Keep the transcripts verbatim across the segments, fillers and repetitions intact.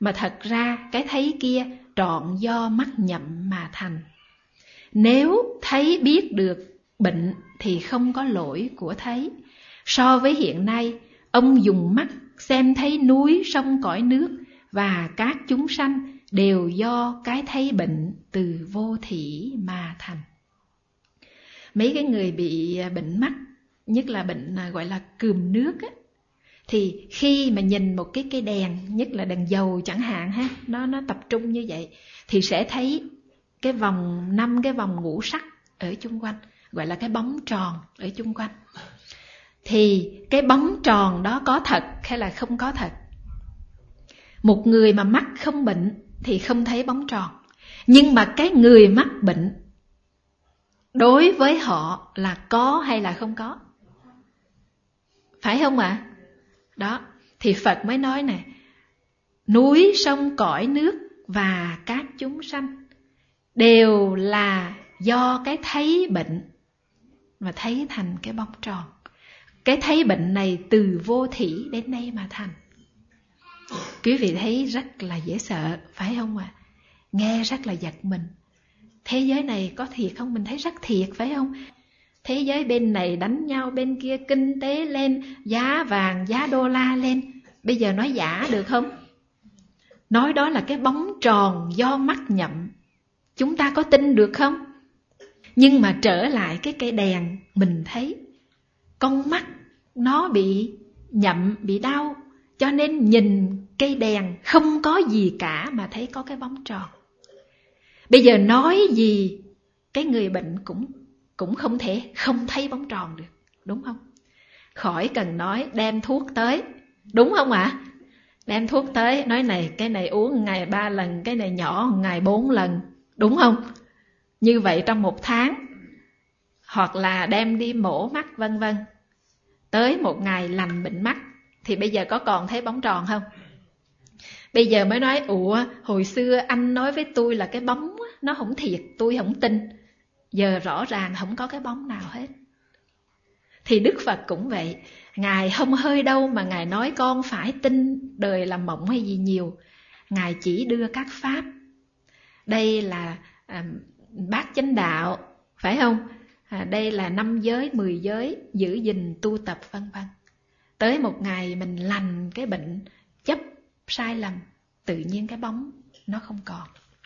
mà thật ra cái thấy kia trọn do mắt nhậm mà thành. Nếu thấy biết được bệnh thì không có lỗi của thấy. So với hiện nay, ông dùng mắt xem thấy núi, sông, cõi nước và các chúng sanh đều do cái thấy bệnh từ vô thỉ mà thành. Mấy cái người bị bệnh mắt, nhất là bệnh gọi là cườm nước á, thì khi mà nhìn một cái cây đèn, nhất là đèn dầu chẳng hạn ha, nó nó tập trung như vậy, thì sẽ thấy cái vòng năm cái vòng ngũ sắc ở chung quanh, gọi là cái bóng tròn ở chung quanh. Thì cái bóng tròn đó có thật hay là không có thật? Một người mà mắt không bệnh thì không thấy bóng tròn, nhưng mà cái người mắc bệnh, đối với họ là có hay là không có? Phải không ạ? À? Đó, thì Phật mới nói nè, núi, sông, cõi nước và các chúng sanh đều là do cái thấy bệnh mà thấy thành cái bóng tròn. Cái thấy bệnh này từ vô thỉ đến nay mà thành. Quý vị thấy rất là dễ sợ, phải không ạ? À? Nghe rất là giật mình. Thế giới này có thiệt không? Mình thấy rất thiệt, phải không? Thế giới bên này đánh nhau, bên kia kinh tế lên, giá vàng, giá đô la lên. Bây giờ nói giả được không? Nói đó là cái bóng tròn do mắt nhậm. Chúng ta có tin được không? Nhưng mà trở lại cái cây đèn, mình thấy con mắt nó bị nhậm, bị đau, cho nên nhìn cây đèn không có gì cả mà thấy có cái bóng tròn. Bây giờ nói gì cái người bệnh cũng cũng không thể không thấy bóng tròn được, đúng không? Khỏi cần nói đem thuốc tới, đúng không ạ? À? Đem thuốc tới, nói này, cái này uống ngày ba lần, cái này nhỏ ngày bốn lần, đúng không? Như vậy trong một tháng, hoặc là đem đi mổ mắt vân vân. Tới một ngày lành bệnh mắt, thì bây giờ có còn thấy bóng tròn không? Bây giờ mới nói, ủa, hồi xưa anh nói với tôi là cái bóng nó không thiệt, tôi không tin. Giờ rõ ràng không có cái bóng nào hết. Thì Đức Phật cũng vậy. Ngài không hơi đâu mà Ngài nói con phải tin đời là mộng hay gì nhiều. Ngài chỉ đưa các pháp. Đây là à, bát chánh đạo, phải không? À, đây là năm giới, mười giới, giữ gìn, tu tập vân vân. Tới một ngày mình lành cái bệnh chấp sai lầm, tự nhiên cái bóng nó không còn.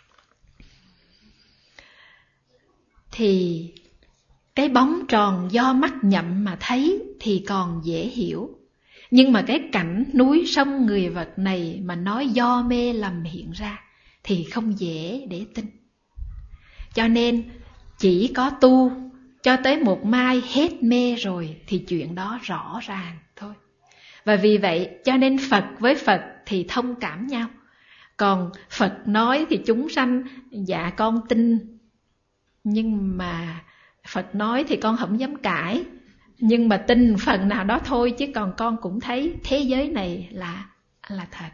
Thì cái bóng tròn do mắt nhậm mà thấy thì còn dễ hiểu. Nhưng mà cái cảnh núi sông người vật này mà nói do mê lầm hiện ra thì không dễ để tin. Cho nên chỉ có tu cho tới một mai hết mê rồi thì chuyện đó rõ ràng thôi. Và vì vậy cho nên Phật với Phật thì thông cảm nhau. Còn Phật nói thì chúng sanh, dạ con tin, nhưng mà Phật nói thì con không dám cãi, nhưng mà tin phần nào đó thôi, chứ còn con cũng thấy thế giới này là, là thật.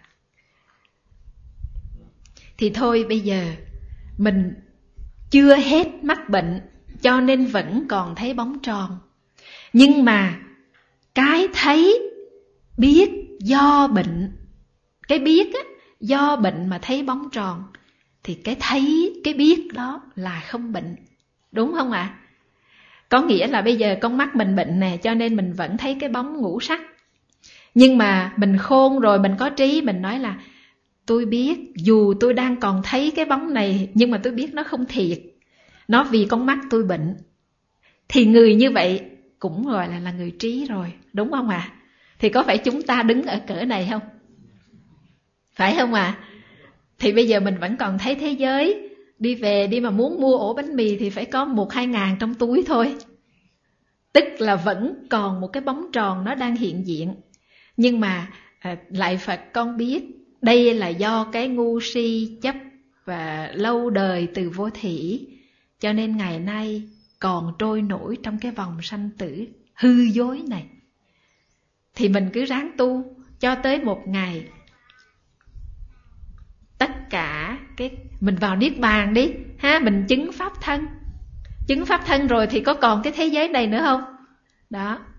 Thì thôi bây giờ mình chưa hết mắc bệnh, cho nên vẫn còn thấy bóng tròn. Nhưng mà cái thấy biết do bệnh, cái biết á, do bệnh mà thấy bóng tròn, thì cái thấy, cái biết đó là không bệnh, đúng không ạ? À? Có nghĩa là bây giờ con mắt mình bệnh nè, cho nên mình vẫn thấy cái bóng ngũ sắc. Nhưng mà mình khôn rồi, mình có trí, mình nói là tôi biết, dù tôi đang còn thấy cái bóng này, nhưng mà tôi biết nó không thiệt, nó vì con mắt tôi bệnh. Thì người như vậy cũng gọi là, là người trí rồi, đúng không ạ? À? Thì có phải chúng ta đứng ở cỡ này không? Phải không ạ? À? Thì bây giờ mình vẫn còn thấy thế giới, đi về đi mà muốn mua ổ bánh mì thì phải có một hai ngàn trong túi thôi. Tức là vẫn còn một cái bóng tròn nó đang hiện diện. Nhưng mà à, lại Phật con biết đây là do cái ngu si chấp và lâu đời từ vô thỉ, cho nên ngày nay còn trôi nổi trong cái vòng sanh tử hư dối này. Thì mình cứ ráng tu cho tới một ngày tất cả cái mình vào niết bàn đi ha, mình chứng pháp thân. Chứng pháp thân rồi thì có còn cái thế giới này nữa không? Đó,